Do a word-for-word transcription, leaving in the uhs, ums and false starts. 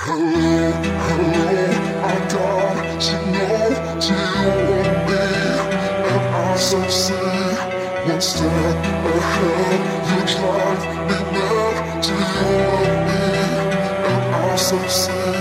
Hello, hello, I got signal to you and me, and I succeed. One step ahead, you drive me mad to you and me, and I succeed.